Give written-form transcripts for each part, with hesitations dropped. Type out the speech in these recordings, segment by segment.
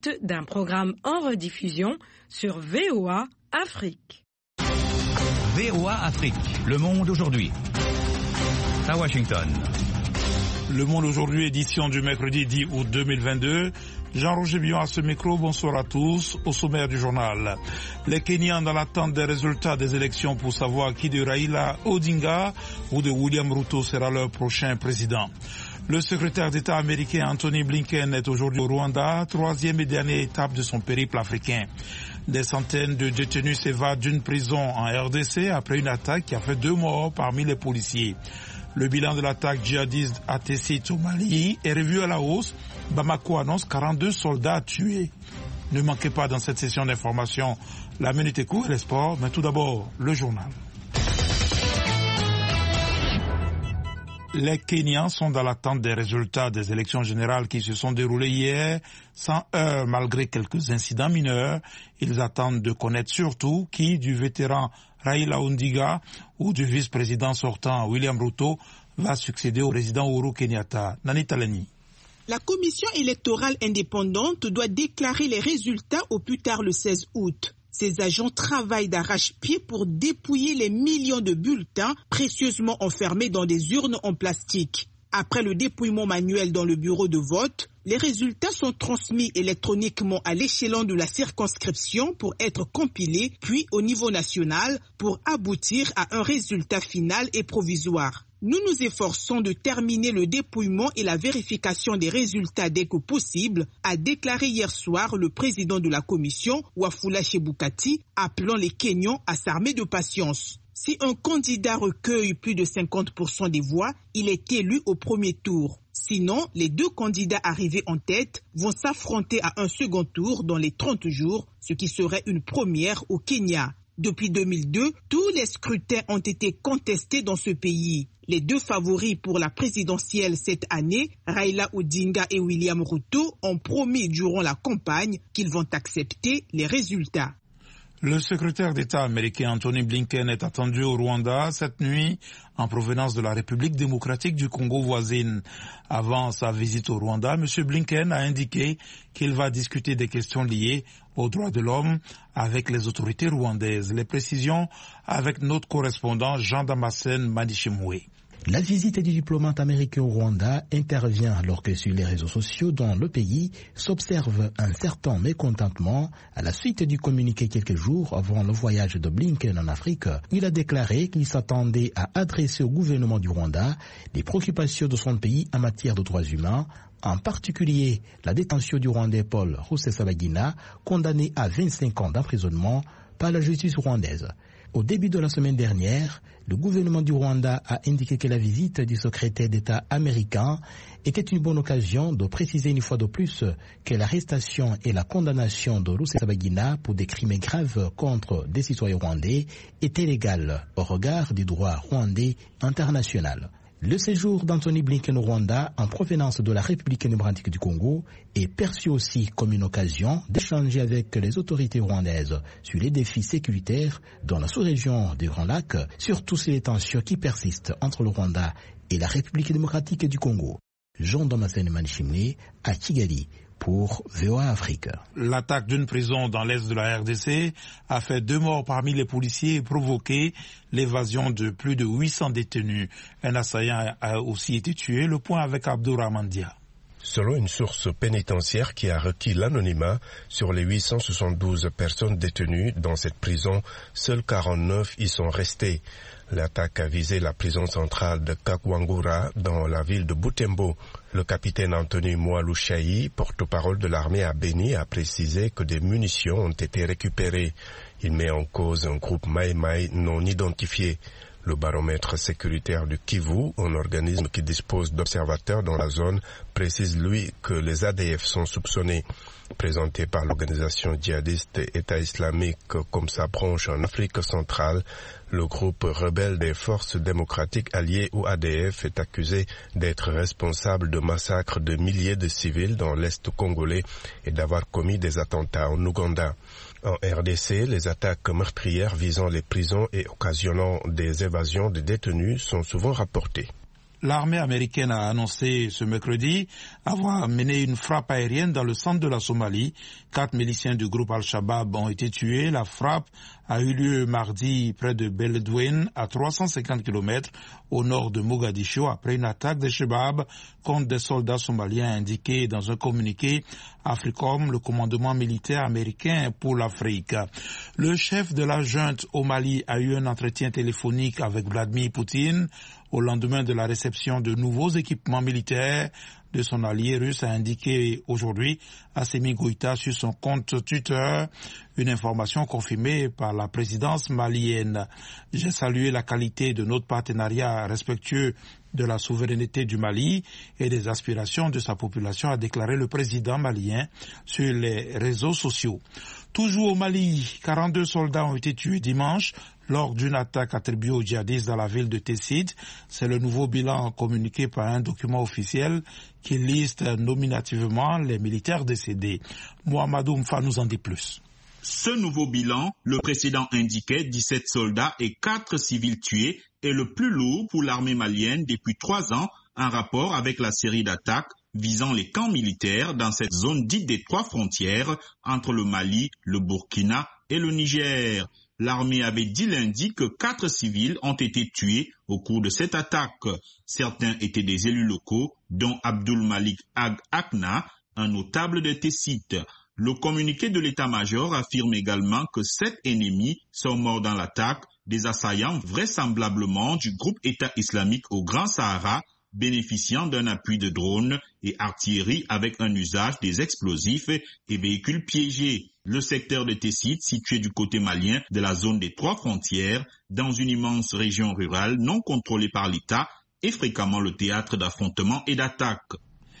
d'un programme en rediffusion sur VOA Afrique. VOA Afrique, le monde aujourd'hui. À Washington. Le monde aujourd'hui, édition du mercredi 10 août 2022. Jean-Roger Bion à ce micro, bonsoir à tous. Au sommaire du journal, les Kenyans dans l'attente des résultats des élections pour savoir qui de Raila Odinga ou de William Ruto sera leur prochain président. Le secrétaire d'État américain Anthony Blinken est aujourd'hui au Rwanda, troisième et dernière étape de son périple africain. Des centaines de détenus s'évadent d'une prison en RDC après une attaque qui a fait 2 morts parmi les policiers. Le bilan de l'attaque djihadiste à Tessit au Mali est revu à la hausse. Bamako annonce 42 soldats tués. Ne manquez pas dans cette session d'information la minute éco et les sports, mais tout d'abord le journal. Les Kenyans sont dans l'attente des résultats des élections générales qui se sont déroulées hier, sans heurts malgré quelques incidents mineurs. Ils attendent de connaître surtout qui du vétéran Raila Odinga ou du vice-président sortant William Ruto va succéder au président Uhuru Kenyatta. Nani Talani. La commission électorale indépendante doit déclarer les résultats au plus tard le 16 août. Ces agents travaillent d'arrache-pied pour dépouiller les millions de bulletins précieusement enfermés dans des urnes en plastique. Après le dépouillement manuel dans le bureau de vote, les résultats sont transmis électroniquement à l'échelon de la circonscription pour être compilés, puis au niveau national pour aboutir à un résultat final et provisoire. Nous nous efforçons de terminer le dépouillement et la vérification des résultats dès que possible, a déclaré hier soir le président de la commission, Wafula Chebukati, appelant les Kenyans à s'armer de patience. Si un candidat recueille plus de 50% des voix, il est élu au premier tour. Sinon, les 2 candidats arrivés en tête vont s'affronter à un second tour dans les 30 jours, ce qui serait une première au Kenya. Depuis 2002, tous les scrutins ont été contestés dans ce pays. Les 2 favoris pour la présidentielle cette année, Raila Odinga et William Ruto, ont promis durant la campagne qu'ils vont accepter les résultats. Le secrétaire d'État américain Anthony Blinken est attendu au Rwanda cette nuit en provenance de la République démocratique du Congo voisine. Avant sa visite au Rwanda, M. Blinken a indiqué qu'il va discuter des questions liées aux droits de l'homme avec les autorités rwandaises. Les précisions avec notre correspondant Jean-Damascène Manichimoué. La visite du diplomate américain au Rwanda intervient alors que sur les réseaux sociaux dans le pays s'observe un certain mécontentement à la suite du communiqué quelques jours avant le voyage de Blinken en Afrique. Il a déclaré qu'il s'attendait à adresser au gouvernement du Rwanda les préoccupations de son pays en matière de droits humains, en particulier la détention du Rwandais Paul Rusesabagina, condamné à 25 ans d'emprisonnement par la justice rwandaise. Au début de la semaine dernière, le gouvernement du Rwanda a indiqué que la visite du secrétaire d'État américain était une bonne occasion de préciser une fois de plus que l'arrestation et la condamnation de Rusesabagina pour des crimes graves contre des citoyens rwandais étaient légales au regard du droit rwandais international. Le séjour d'Anthony Blinken au Rwanda en provenance de la République démocratique du Congo est perçu aussi comme une occasion d'échanger avec les autorités rwandaises sur les défis sécuritaires dans la sous-région du Grand Lac, surtout sur les tensions qui persistent entre le Rwanda et la République démocratique du Congo. Jean-Damascène Manichimoué à Kigali pour VOA Afrique. L'attaque d'une prison dans l'est de la RDC a fait 2 morts parmi les policiers et provoqué l'évasion de plus de 800 détenus. Un assaillant a aussi été tué. Le point avec Abdourahmane Dia. Selon une source pénitentiaire qui a requis l'anonymat, sur les 872 personnes détenues dans cette prison, seules 49 y sont restées. L'attaque a visé la prison centrale de Kakwangura dans la ville de Butembo. Le capitaine Anthony Mwalushayi, porte-parole de l'armée à Beni, a précisé que des munitions ont été récupérées. Il met en cause un groupe Maï-Maï non identifié. Le baromètre sécuritaire du Kivu, un organisme qui dispose d'observateurs dans la zone, précise lui que les ADF sont soupçonnés. Présenté par l'organisation djihadiste État islamique comme sa branche en Afrique centrale, le groupe rebelle des forces démocratiques alliées au ADF est accusé d'être responsable de massacres de milliers de civils dans l'Est congolais et d'avoir commis des attentats en Ouganda. En RDC, les attaques meurtrières visant les prisons et occasionnant des évasions de détenus sont souvent rapportées. L'armée américaine a annoncé ce mercredi avoir mené une frappe aérienne dans le centre de la Somalie. 4 miliciens du groupe Al-Shabaab ont été tués. La frappe a eu lieu mardi près de Beledweyne, à 350 km au nord de Mogadiscio, après une attaque des Shabaab contre des soldats somaliens, indiqué dans un communiqué Africom, le commandement militaire américain pour l'Afrique. Le chef de la junte au Mali a eu un entretien téléphonique avec Vladimir Poutine au lendemain de la réception de nouveaux équipements militaires de son allié russe, a indiqué aujourd'hui Assimi Goïta sur son compte Twitter, une information confirmée par la présidence malienne. J'ai salué la qualité de notre partenariat respectueux de la souveraineté du Mali et des aspirations de sa population, a déclaré le président malien sur les réseaux sociaux. Toujours au Mali, 42 soldats ont été tués dimanche lors d'une attaque attribuée aux djihadistes dans la ville de Tessit. C'est le nouveau bilan communiqué par un document officiel qui liste nominativement les militaires décédés. Mohamedou Mfa nous en dit plus. Ce nouveau bilan, le précédent indiquait 17 soldats et 4 civils tués, est le plus lourd pour l'armée malienne depuis 3 ans, en rapport avec la série d'attaques visant les camps militaires dans cette zone dite des 3 frontières entre le Mali, le Burkina et le Niger. L'armée avait dit lundi que 4 civils ont été tués au cours de cette attaque. Certains étaient des élus locaux, dont Abdul Malik Ag Akna, un notable de Tessit. Le communiqué de l'état-major affirme également que 7 ennemis sont morts dans l'attaque, des assaillants vraisemblablement du groupe État islamique au Grand Sahara, bénéficiant d'un appui de drones et artillerie avec un usage des explosifs et véhicules piégés. Le secteur de Tessit, situé du côté malien de la zone des 3 frontières, dans une immense région rurale non contrôlée par l'État, est fréquemment le théâtre d'affrontements et d'attaques.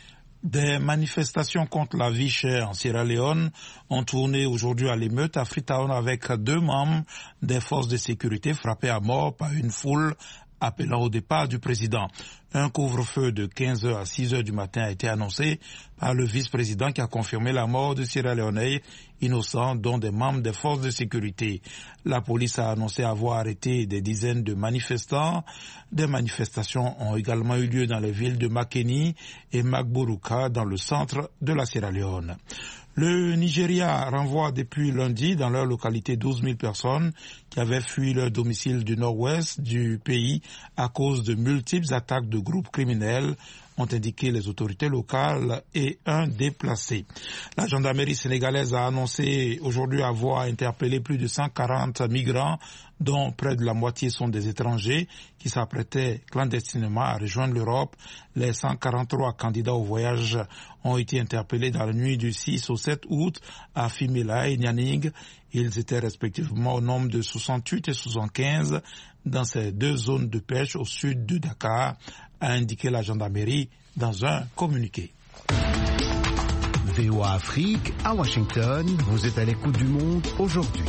Des manifestations contre la vie chère en Sierra Leone ont tourné aujourd'hui à l'émeute à Freetown avec 2 membres des forces de sécurité frappés à mort par une foule appelant au départ du président. Un couvre-feu de 15h à 6h du matin a été annoncé par le vice-président qui a confirmé la mort de Sierra Leonais innocents, dont des membres des forces de sécurité. La police a annoncé avoir arrêté des dizaines de manifestants. Des manifestations ont également eu lieu dans les villes de Makeni et Magburuka dans le centre de la Sierra Leone. Le Nigeria renvoie depuis lundi dans leur localité 12 000 personnes qui avaient fui leur domicile du nord-ouest du pays à cause de multiples attaques de groupes criminels, ont indiqué les autorités locales, et un déplacé. La gendarmerie sénégalaise a annoncé aujourd'hui avoir interpellé plus de 140 migrants, dont près de la moitié sont des étrangers qui s'apprêtaient clandestinement à rejoindre l'Europe. Les 143 candidats au voyage ont été interpellés dans la nuit du 6 au 7 août à Fimela et Nianing. Ils étaient respectivement au nombre de 68 et 75 dans ces 2 zones de pêche au sud de Dakar, a indiqué la gendarmerie dans un communiqué. VOA Afrique, à Washington, vous êtes à l'écoute du monde aujourd'hui.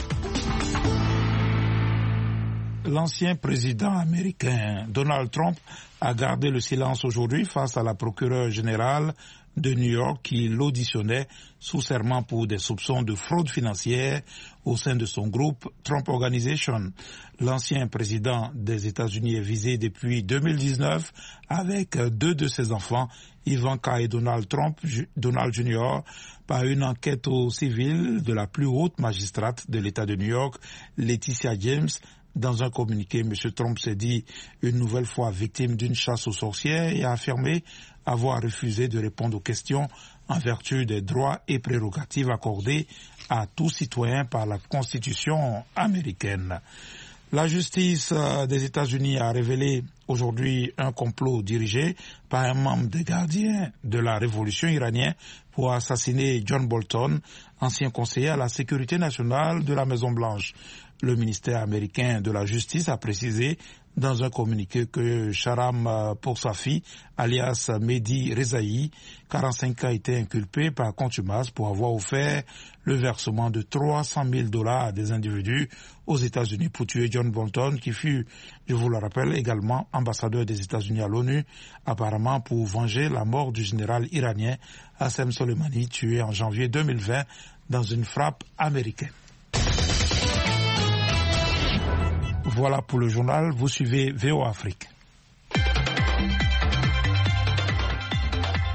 L'ancien président américain Donald Trump a gardé le silence aujourd'hui face à la procureure générale de New York qui l'auditionnait sous serment pour des soupçons de fraude financière au sein de son groupe Trump Organization. L'ancien président des États-Unis est visé depuis 2019 avec 2 de ses enfants, Ivanka et Donald Jr., par une enquête au civil de la plus haute magistrate de l'État de New York, Laetitia James. Dans un communiqué, M. Trump s'est dit une nouvelle fois victime d'une chasse aux sorcières et a affirmé avoir refusé de répondre aux questions en vertu des droits et prérogatives accordés à tout citoyen par la Constitution américaine. La justice des États-Unis a révélé aujourd'hui un complot dirigé par un membre des gardiens de la révolution iranienne pour assassiner John Bolton, ancien conseiller à la sécurité nationale de la Maison-Blanche. Le ministère américain de la Justice a précisé dans un communiqué que Shahram Poursafi, alias Mehdi Rezaï, 45 ans, a été inculpé par contumace pour avoir offert le versement de $300,000 à des individus aux États-Unis pour tuer John Bolton, qui fut, je vous le rappelle, également ambassadeur des États-Unis à l'ONU, apparemment pour venger la mort du général iranien Qassem Soleimani, tué en janvier 2020 dans une frappe américaine. Voilà pour le journal, vous suivez VOA Afrique.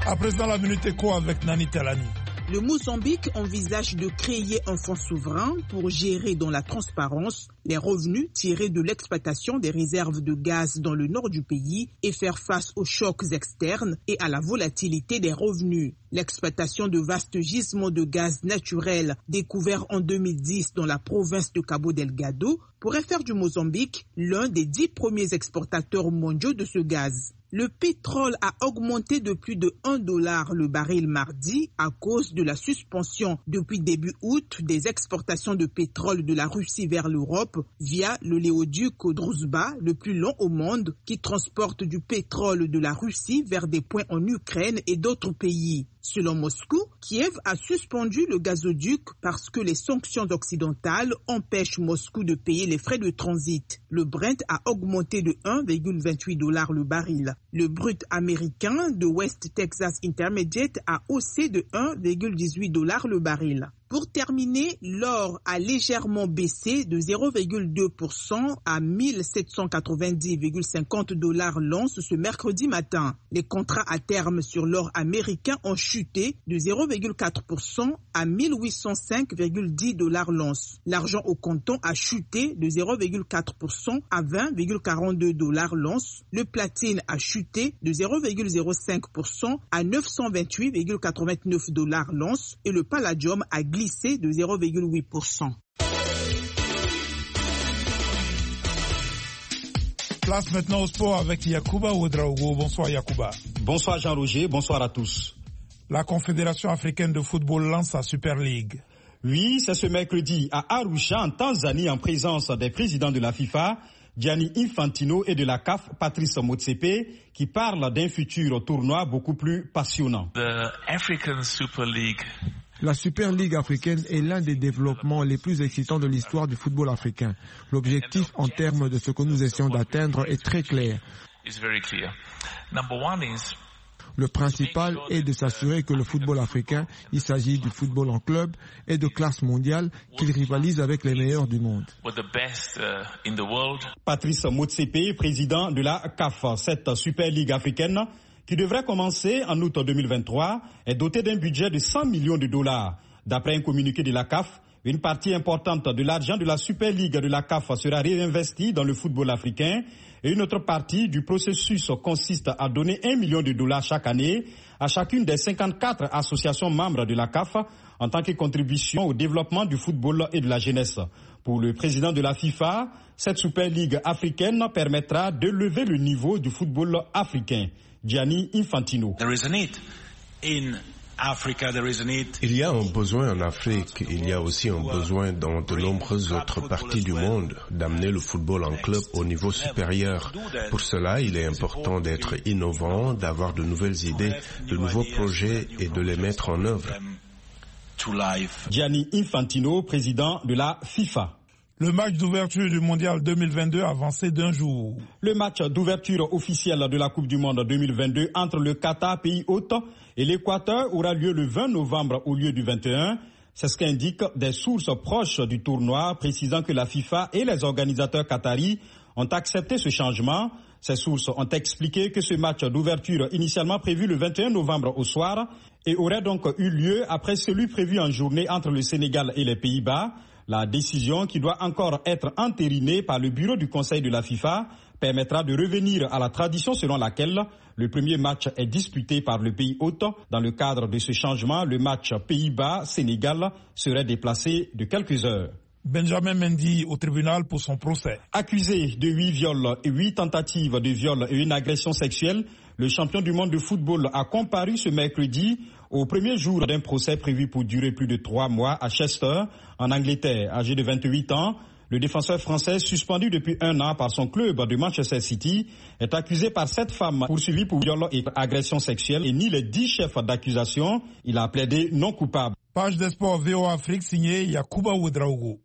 À présent, la Minute Éco avec Nani Talani. Le Mozambique envisage de créer un fonds souverain pour gérer dans la transparence les revenus tirés de l'exploitation des réserves de gaz dans le nord du pays et faire face aux chocs externes et à la volatilité des revenus. L'exploitation de vastes gisements de gaz naturel découverts en 2010 dans la province de Cabo Delgado pourrait faire du Mozambique l'un des 10 premiers exportateurs mondiaux de ce gaz. Le pétrole a augmenté de plus de $1 le baril mardi à cause de la suspension depuis début août des exportations de pétrole de la Russie vers l'Europe via le léoduc Druzhba, le plus long au monde, qui transporte du pétrole de la Russie vers des points en Ukraine et d'autres pays. Selon Moscou, Kiev a suspendu le gazoduc parce que les sanctions occidentales empêchent Moscou de payer les frais de transit. Le Brent a augmenté de $1,28 le baril. Le brut américain de West Texas Intermediate a haussé de $1,18 le baril. Pour terminer, l'or a légèrement baissé de 0,2% à 1790,50 l'once ce mercredi matin. Les contrats à terme sur l'or américain ont chuté de 0,4% à 1805,10 l'once. L'argent au comptant a chuté de 0,4% à 20,42 l'once. Le platine a chuté de 0,05% à 928,89 l'once et le palladium a glissé de 0,8%. Place maintenant au sport avec Yacouba Ouedraogo. Bonsoir Yacouba. Bonsoir Jean-Roger, bonsoir à tous. La Confédération africaine de football lance sa Super League. Oui, c'est ce mercredi à Arusha en Tanzanie en présence des présidents de la FIFA, Gianni Infantino, et de la CAF, Patrice Motsepe, qui parlent d'un futur tournoi beaucoup plus passionnant. The African Super League. La Super League africaine est l'un des développements les plus excitants de l'histoire du football africain. L'objectif en termes de ce que nous essayons d'atteindre est très clair. Le principal est de s'assurer que le football africain, il s'agit du football en club, est de classe mondiale, qu'il rivalise avec les meilleurs du monde. Patrice Motsepe, président de la CAF, cette Super League africaine, qui devrait commencer en août 2023, est doté d'un budget de $100 millions. D'après un communiqué de la CAF, une partie importante de l'argent de la Super League de la CAF sera réinvestie dans le football africain et une autre partie du processus consiste à donner $1 million chaque année à chacune des 54 associations membres de la CAF en tant que contribution au développement du football et de la jeunesse. Pour le président de la FIFA, cette Super League africaine permettra de lever le niveau du football africain. Gianni Infantino. Il y a un besoin en Afrique, il y a aussi un besoin dans de nombreuses autres parties du monde d'amener le football en club au niveau supérieur. Pour cela, il est important d'être innovant, d'avoir de nouvelles idées, de nouveaux projets et de les mettre en œuvre. Gianni Infantino, président de la FIFA. Le match d'ouverture du Mondial 2022 a avancé d'un jour. Le match d'ouverture officiel de la Coupe du Monde 2022 entre le Qatar, pays hôte, et l'Équateur aura lieu le 20 novembre au lieu du 21. C'est ce qu'indiquent des sources proches du tournoi, précisant que la FIFA et les organisateurs qataris ont accepté ce changement. Ces sources ont expliqué que ce match d'ouverture initialement prévu le 21 novembre au soir et aurait donc eu lieu après celui prévu en journée entre le Sénégal et les Pays-Bas. La décision, qui doit encore être entérinée par le bureau du Conseil de la FIFA, permettra de revenir à la tradition selon laquelle le premier match est disputé par le pays hôte. Dans le cadre de ce changement, le match Pays-Bas-Sénégal serait déplacé de quelques heures. Benjamin Mendy au tribunal pour son procès. Accusé de 8 viols et 8 tentatives de viol et une agression sexuelle, le champion du monde de football a comparu ce mercredi au premier jour d'un procès prévu pour durer plus de 3 mois à Chester, en Angleterre. Âgé de 28 ans, le défenseur français, suspendu depuis 1 an par son club de Manchester City, est accusé par 7 femmes poursuivies pour viol et agression sexuelle et nie les 10 chefs d'accusation. Il a plaidé non coupable. Page des sports VOA Afrique signée Yacouba Ouedraogo.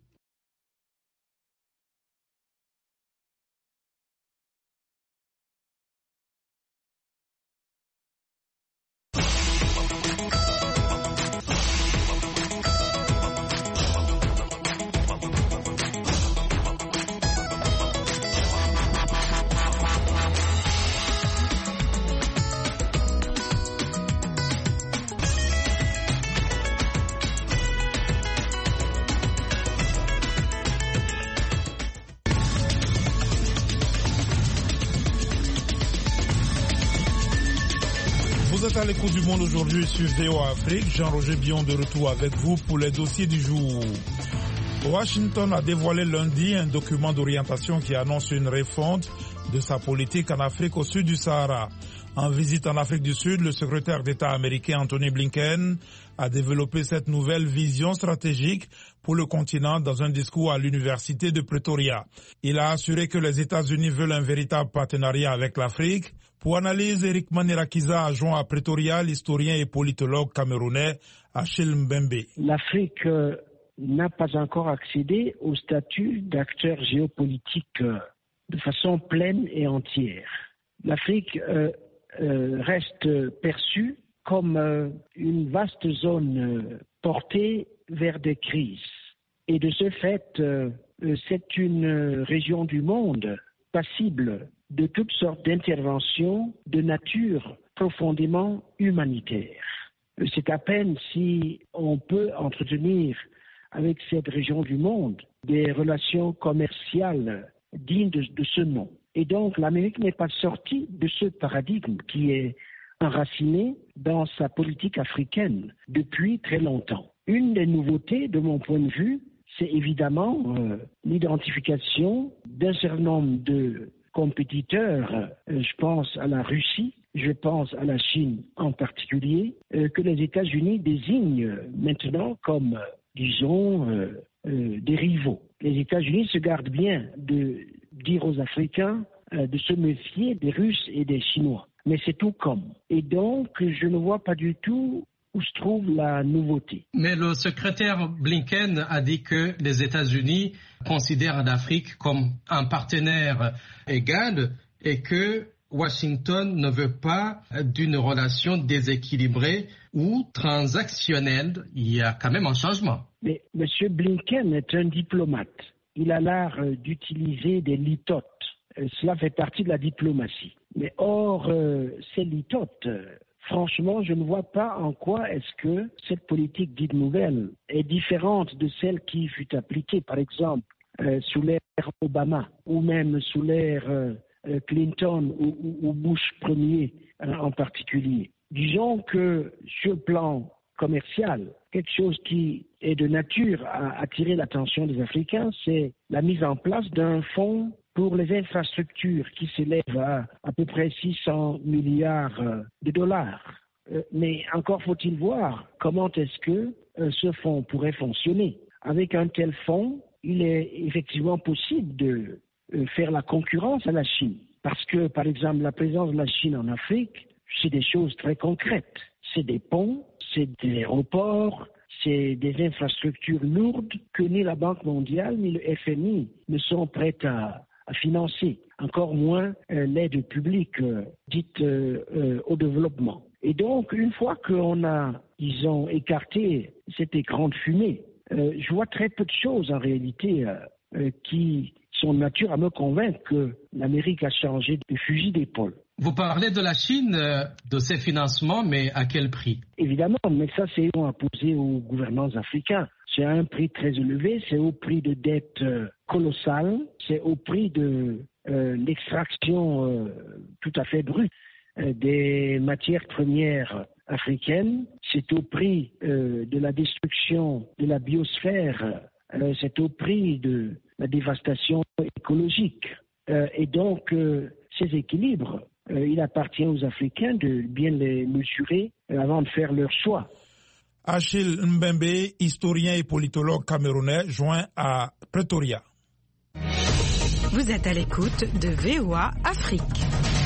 êtes à l'écoute du monde aujourd'hui sur VOA Afrique. Jean-Roger Bion de retour avec vous pour les dossiers du jour. Washington a dévoilé lundi un document d'orientation qui annonce une refonte de sa politique en Afrique au sud du Sahara. En visite en Afrique du Sud, le secrétaire d'État américain Anthony Blinken a développé cette nouvelle vision stratégique pour le continent dans un discours à l'université de Pretoria. Il a assuré que les États-Unis veulent un véritable partenariat avec l'Afrique. Pour analyse, Eric Manirakiza a joint à Pretoria l'historien et politologue camerounais Achille Mbembe. L'Afrique n'a pas encore accédé au statut d'acteur géopolitique de façon pleine et entière. L'Afrique reste perçue comme une vaste zone portée vers des crises. Et de ce fait, c'est une région du monde passible de toutes sortes d'interventions de nature profondément humanitaire. C'est à peine si on peut entretenir avec cette région du monde des relations commerciales dignes de ce nom. Et donc l'Amérique n'est pas sortie de ce paradigme qui est enraciné dans sa politique africaine depuis très longtemps. Une des nouveautés, de mon point de vue, c'est évidemment l'identification d'un certain nombre de compétiteurs, je pense à la Russie, je pense à la Chine en particulier, que les États-Unis désignent maintenant comme, disons, des rivaux. Les États-Unis se gardent bien de dire aux Africains de se méfier des Russes et des Chinois. Mais c'est tout comme. Et donc, je ne vois pas du tout où se trouve la nouveauté. Mais le secrétaire Blinken a dit que les États-Unis considèrent l'Afrique comme un partenaire égal et que Washington ne veut pas d'une relation déséquilibrée ou transactionnelle. Il y a quand même un changement. Mais M. Blinken est un diplomate. Il a l'art d'utiliser des litotes. Cela fait partie de la diplomatie. Mais hors ces litotes, franchement, je ne vois pas en quoi est-ce que cette politique dite nouvelle est différente de celle qui fut appliquée, par exemple, sous l'ère Obama ou même sous l'ère Clinton ou Bush Ier en particulier. Disons que sur le plan commercial, quelque chose qui est de nature à attirer l'attention des Africains, c'est la mise en place d'un fonds pour les infrastructures qui s'élève à peu près 600 milliards de dollars. Mais encore faut-il voir comment est-ce que ce fonds pourrait fonctionner. Avec un tel fonds, il est effectivement possible de faire la concurrence à la Chine. Parce que, par exemple, la présence de la Chine en Afrique, c'est des choses très concrètes. C'est des ponts, c'est des aéroports, c'est des infrastructures lourdes que ni la Banque mondiale ni le FMI ne sont prêts à financer, encore moins l'aide publique dite au développement. Et donc, une fois qu'on a, disons, écarté cet écran de fumée, je vois très peu de choses en réalité qui sont de nature à me convaincre que l'Amérique a changé de fusil d'épaule. Vous parlez de la Chine, de ses financements, mais à quel prix? Évidemment, mais ça c'est à poser aux gouvernants africains. C'est à un prix très élevé, c'est au prix de dettes colossales, c'est au prix de l'extraction tout à fait brute des matières premières africaines, c'est au prix de la destruction de la biosphère, c'est au prix de la dévastation écologique. Et donc, ces équilibres, il appartient aux Africains de bien les mesurer avant de faire leur choix. Achille Mbembe, historien et politologue camerounais, joint à Pretoria. Vous êtes à l'écoute de VOA Afrique.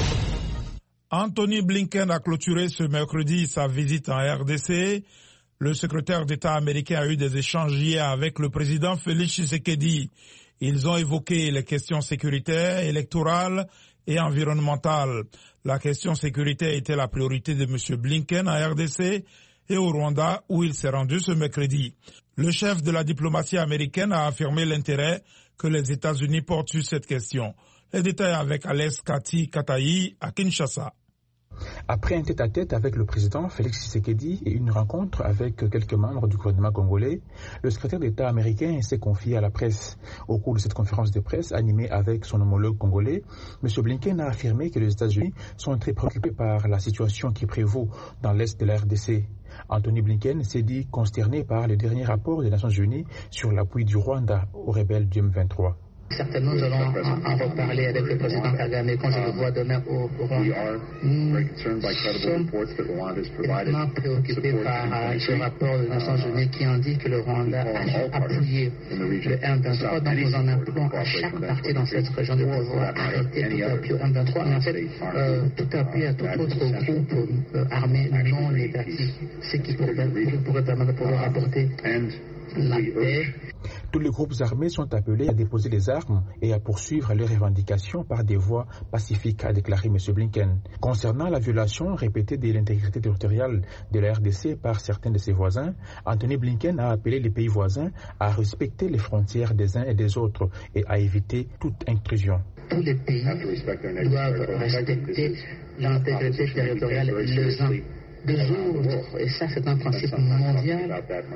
Anthony Blinken a clôturé ce mercredi sa visite en RDC. Le secrétaire d'État américain a eu des échanges hier avec le président Félix Tshisekedi. Ils ont évoqué les questions sécuritaires, électorales et environnementales. La question sécuritaire était la priorité de M. Blinken en RDC et au Rwanda où il s'est rendu ce mercredi. Le chef de la diplomatie américaine a affirmé l'intérêt que les États-Unis portent sur cette question. Les détails avec Alex Kati Katayi à Kinshasa. Après un tête-à-tête avec le président Félix Tshisekedi et une rencontre avec quelques membres du gouvernement congolais, le secrétaire d'État américain s'est confié à la presse. Au cours de cette conférence de presse animée avec son homologue congolais, M. Blinken a affirmé que les États-Unis sont très préoccupés par la situation qui prévaut dans l'est de la RDC. Anthony Blinken s'est dit consterné par le dernier rapport des Nations Unies sur l'appui du Rwanda aux rebelles du M23. Certainement, nous allons en reparler avec le président Kagame quand je le vois demain au Rwanda. Nous sommes extrêmement préoccupés par ce rapport des Nations Unies qui indique que le Rwanda a appuyé le M23. Donc nous en appelons à chaque parti dans cette région de pouvoir arrêter tout appui au M23. Mais en fait, tout appui à tout autre groupe armé non étatique, ce qui pourrait permettre de pouvoir apporter la paix. Tous les groupes armés sont appelés à déposer les armes et à poursuivre leurs revendications par des voies pacifiques, a déclaré M. Blinken. Concernant la violation répétée de l'intégrité territoriale de la RDC par certains de ses voisins, Anthony Blinken a appelé les pays voisins à respecter les frontières des uns et des autres et à éviter toute intrusion. Tous les pays doivent respecter l'intégrité territoriale les uns des autres, et ça c'est un principe mondial,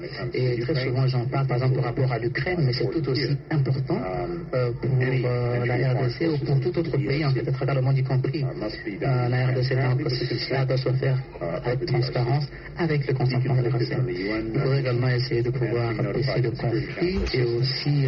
et très souvent j'en parle par exemple par rapport à l'Ukraine, mais c'est tout aussi important pour la RDC ou pour tout autre pays en fait à travers le monde y compris la RDC. Donc cela doit se faire avec transparence, avec le consentement de la RDC. Il faudrait également essayer de pouvoir baisser le conflit et aussi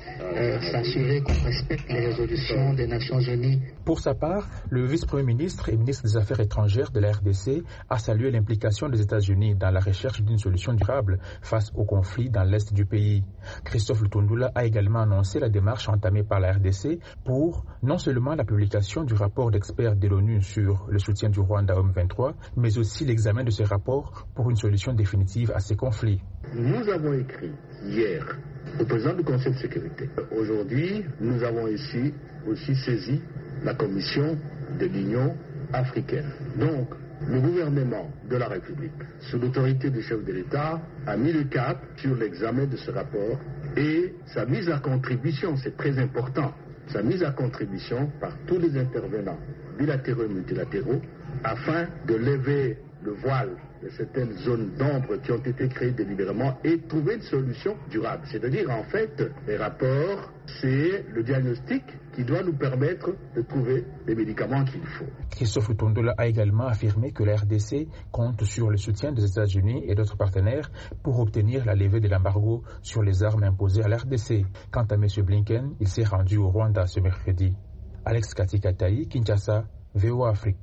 s'assurer qu'on respecte les résolutions des Nations Unies. Pour sa part, le vice-premier ministre et ministre des Affaires étrangères de la RDC a salué l'implication des États-Unis dans la recherche d'une solution durable face au conflit dans l'est du pays. Christophe Lutundula a également annoncé la démarche entamée par la RDC pour non seulement la publication du rapport d'experts de l'ONU sur le soutien du Rwanda au M23, mais aussi l'examen de ce rapport pour une solution définitive à ces conflits. Nous avons écrit hier au président du Conseil de sécurité. Aujourd'hui, nous avons ici aussi saisi la Commission de l'Union africaine. Donc, le gouvernement de la République, sous l'autorité du chef de l'État, a mis le cap sur l'examen de ce rapport et sa mise à contribution, c'est très important, sa mise à contribution par tous les intervenants bilatéraux et multilatéraux afin de lever le voile de certaines zones d'ombre qui ont été créées délibérément et trouver une solution durable. C'est-à-dire, en fait, les rapports, c'est le diagnostic qui doit nous permettre de trouver les médicaments qu'il faut. Christophe Lutondola a également affirmé que la RDC compte sur le soutien des États-Unis et d'autres partenaires pour obtenir la levée de l'embargo sur les armes imposées à la RDC. Quant à M. Blinken, il s'est rendu au Rwanda ce mercredi. Alex Katikataï, Kinshasa, VOA Afrique.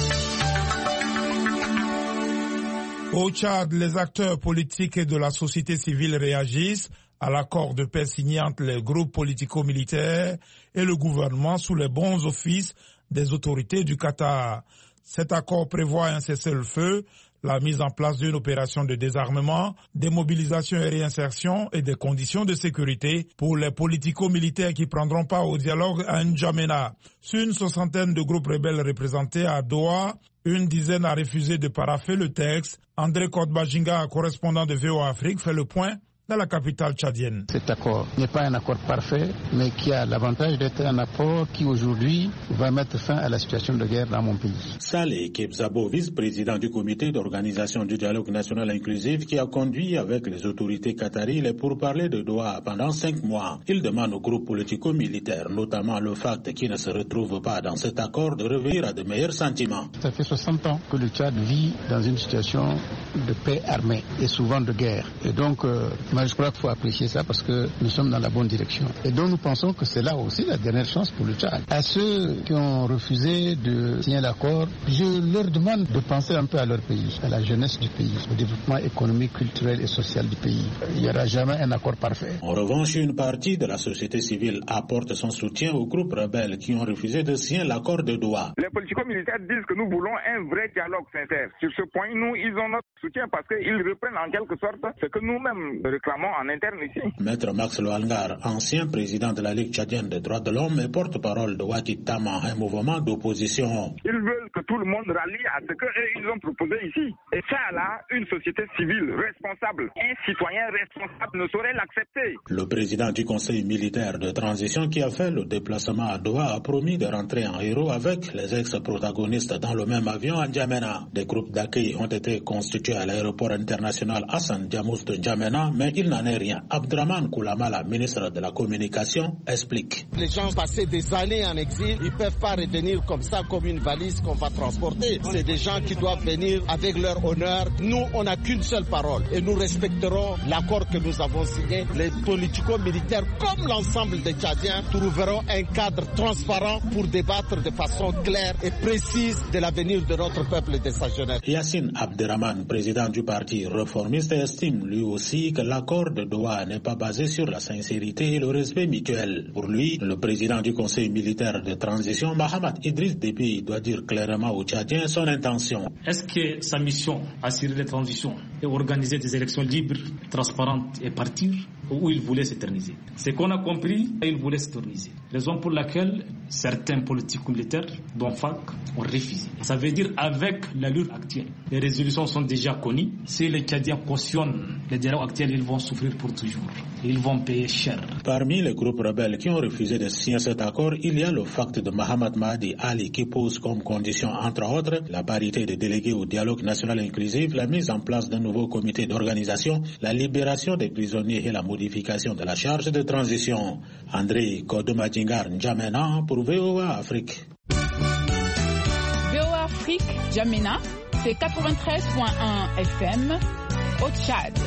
Au Tchad, les acteurs politiques et de la société civile réagissent à l'accord de paix signé entre les groupes politico-militaires et le gouvernement sous les bons offices des autorités du Qatar. Cet accord prévoit un cessez-le-feu, la mise en place d'une opération de désarmement, démobilisation et réinsertion et des conditions de sécurité pour les politico-militaires qui prendront part au dialogue à N'Djamena. Sur une soixantaine de groupes rebelles représentés à Doha, une dizaine a refusé de parapher le texte. André Kodbajinga, correspondant de VOA Afrique, fait le point dans la capitale tchadienne. Cet accord n'est pas un accord parfait, mais qui a l'avantage d'être un accord qui aujourd'hui va mettre fin à la situation de guerre dans mon pays. Saleh Kebzabo, vice-président du comité d'organisation du dialogue national inclusif, qui a conduit avec les autorités qataries les pourparlers de Doha pendant 5 mois. Il demande aux groupes politico-militaires, notamment le FACT qui ne se retrouve pas dans cet accord, de revenir à de meilleurs sentiments. Ça fait 60 ans que le Tchad vit dans une situation de paix armée et souvent de guerre. Et donc, moi, je crois qu'il faut apprécier ça parce que nous sommes dans la bonne direction. Et donc nous pensons que c'est là aussi la dernière chance pour le Tchad. À ceux qui ont refusé de signer l'accord, je leur demande de penser un peu à leur pays, à la jeunesse du pays, au développement économique, culturel et social du pays. Il n'y aura jamais un accord parfait. En revanche, une partie de la société civile apporte son soutien aux groupes rebelles qui ont refusé de signer l'accord de Doha. Les politico-militaires disent que nous voulons un vrai dialogue sincère. Sur ce point, nous, ils ont notre soutien parce qu'ils reprennent en quelque sorte ce que nous-mêmes réclamons en interne ici. Maître Max Loalgar, ancien président de la Ligue tchadienne des droits de l'homme et porte-parole de Wakitama, un mouvement d'opposition. Ils veulent que tout le monde rallie à ce qu'ils ont proposé ici. Et ça, là, une société civile responsable, un citoyen responsable ne saurait l'accepter. Le président du Conseil militaire de transition qui a fait le déplacement à Doha a promis de rentrer en héros avec les ex-protagonistes dans le même avion à N'Djamena. Des groupes d'accueil ont été constitués à l'aéroport international Hassan Diamous de N'Djamena, mais il n'en est rien. Abdraman Koulamala, ministre de la Communication, explique. Les gens passés des années en exil, ils ne peuvent pas retenir comme ça, comme une valise qu'on va transporter. C'est des gens qui doivent venir avec leur honneur. Nous, on n'a qu'une seule parole et nous respecterons l'accord que nous avons signé. Les politico-militaires, comme l'ensemble des Tchadiens, trouveront un cadre transparent pour débattre de façon claire et précise de l'avenir de notre peuple et de sa jeunesse. Yassine Abderrahmane, président du parti réformiste, estime lui aussi que l'accord de Doha n'est pas basé sur la sincérité et le respect mutuel. Pour lui, le président du Conseil militaire de transition, Mahamat Idriss Déby, doit dire clairement aux Tchadiens son intention. Est-ce que sa mission, assurer les transitions et organiser des élections libres, transparentes et partir, ou il voulait s'éterniser? C'est qu'on a compris, il voulait s'éterniser. Raison pour laquelle certains politiques militaires, dont FAC, ont refusé. Ça veut dire avec l'allure actuelle. Les résolutions sont déjà connues. Si les Tchadiens cautionnent les dialogues actuels, ils vont souffrir pour toujours. Ils vont payer cher. Parmi les groupes rebelles qui ont refusé de signer cet accord, il y a le FACT de Mohamed Mahdi Ali qui pose comme condition, entre autres, la parité des délégués au dialogue national inclusif, la mise en place d'un nouveau comité d'organisation, la libération des prisonniers et la modification de la charge de transition. André Kodomadjingar N'Djamena pour VOA Afrique. VOA Afrique, N'Djamena, c'est 93.1 FM au Tchad.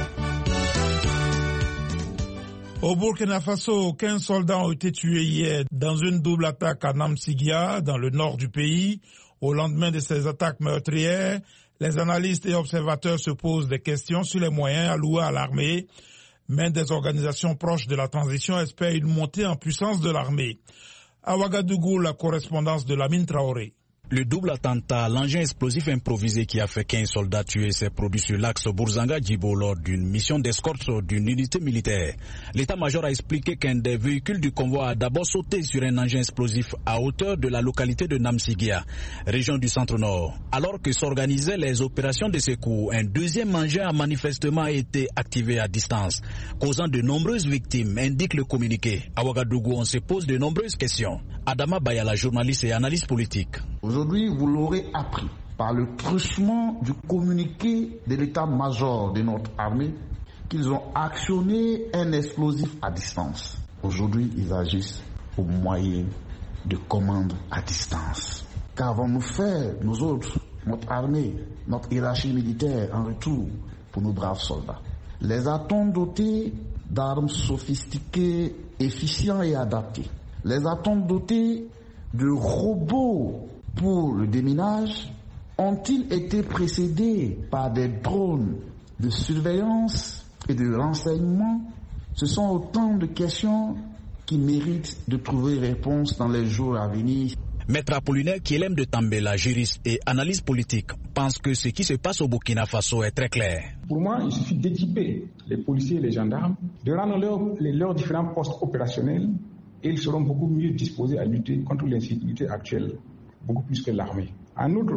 Au Burkina Faso, 15 soldats ont été tués hier dans une double attaque à Namsigia, dans le nord du pays. Au lendemain de ces attaques meurtrières, les analystes et observateurs se posent des questions sur les moyens alloués à l'armée, mais des organisations proches de la transition espèrent une montée en puissance de l'armée. À Ouagadougou, la correspondance de Lamine Traoré. Le double attentat à l'engin explosif improvisé qui a fait 15 soldats tués s'est produit sur l'axe Bourzanga-Djibo lors d'une mission d'escorte d'une unité militaire. L'état-major a expliqué qu'un des véhicules du convoi a d'abord sauté sur un engin explosif à hauteur de la localité de Namsigia, région du centre-nord. Alors que s'organisaient les opérations de secours, un deuxième engin a manifestement été activé à distance, causant de nombreuses victimes, indique le communiqué. À Ouagadougou, on se pose de nombreuses questions. Adama Bayala, journaliste et analyste politique. Aujourd'hui, vous l'aurez appris par le truchement du communiqué de l'état-major de notre armée qu'ils ont actionné un explosif à distance. Aujourd'hui, ils agissent au moyen de commandes à distance. Qu'avons-nous fait, nous autres, notre armée, notre hiérarchie militaire en retour pour nos braves soldats? Les a-t-on dotés d'armes sophistiquées, efficientes et adaptées? Les a-t-on dotés de robots pour le déminage? Ont-ils été précédés par des drones de surveillance et de renseignement? Ce sont autant de questions qui méritent de trouver réponse dans les jours à venir. Maître Apollinaire Kielem de Tambela, juriste et analyste politique, pense que ce qui se passe au Burkina Faso est très clair. Pour moi, il suffit d'équiper les policiers et les gendarmes, de rendre leurs différents postes opérationnels, et ils seront beaucoup mieux disposés à lutter contre l'insécurité actuelle, beaucoup plus que l'armée. En outre,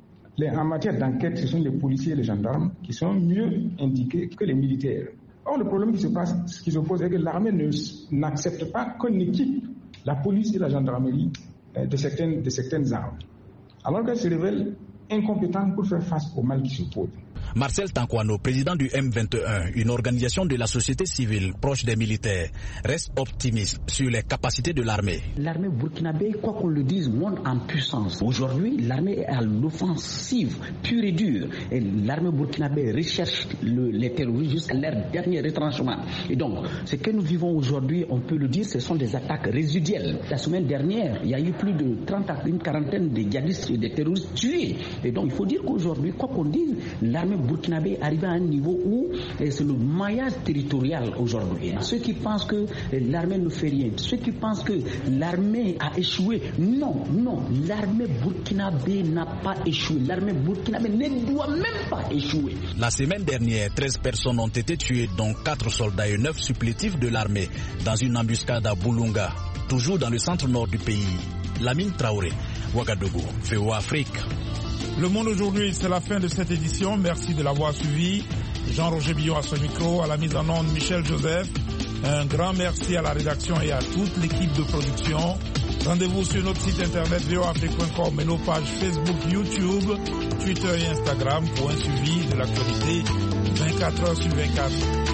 en matière d'enquête, ce sont les policiers et les gendarmes qui sont mieux indiqués que les militaires. Or, le problème qui se pose est que l'armée n'accepte pas qu'on équipe la police et la gendarmerie de certaines armes, alors qu'elle se révèle incompétente pour faire face au mal qui se pose. Marcel Tankwano, président du M21, une organisation de la société civile proche des militaires, reste optimiste sur les capacités de l'armée. L'armée burkinabé, quoi qu'on le dise, monte en puissance. Aujourd'hui, l'armée est à l'offensive pure et dure. Et l'armée burkinabé recherche les terroristes jusqu'à leur dernier retranchement. Et donc, ce que nous vivons aujourd'hui, on peut le dire, ce sont des attaques résiduelles. La semaine dernière, il y a eu plus de 30 à une quarantaine de djihadistes et de terroristes tués. Et donc, il faut dire qu'aujourd'hui, quoi qu'on dise, l'armée burkinabé arrive à un niveau où c'est le maillage territorial aujourd'hui. Ceux qui pensent que l'armée ne fait rien, ceux qui pensent que l'armée a échoué, non, l'armée burkinabé n'a pas échoué. L'armée burkinabé ne doit même pas échouer. La semaine dernière, 13 personnes ont été tuées, dont 4 soldats et 9 supplétifs de l'armée, dans une embuscade à Boulunga, toujours dans le centre-nord du pays. Lamine Traoré. Ouagadougou, VOA Afrique. Le Monde aujourd'hui, c'est la fin de cette édition. Merci de l'avoir suivi. Jean-Roger Billon à ce micro, à la mise en onde Michel Joseph. Un grand merci à la rédaction et à toute l'équipe de production. Rendez-vous sur notre site internet voafrique.com et nos pages Facebook, YouTube, Twitter et Instagram pour un suivi de l'actualité 24 heures sur 24.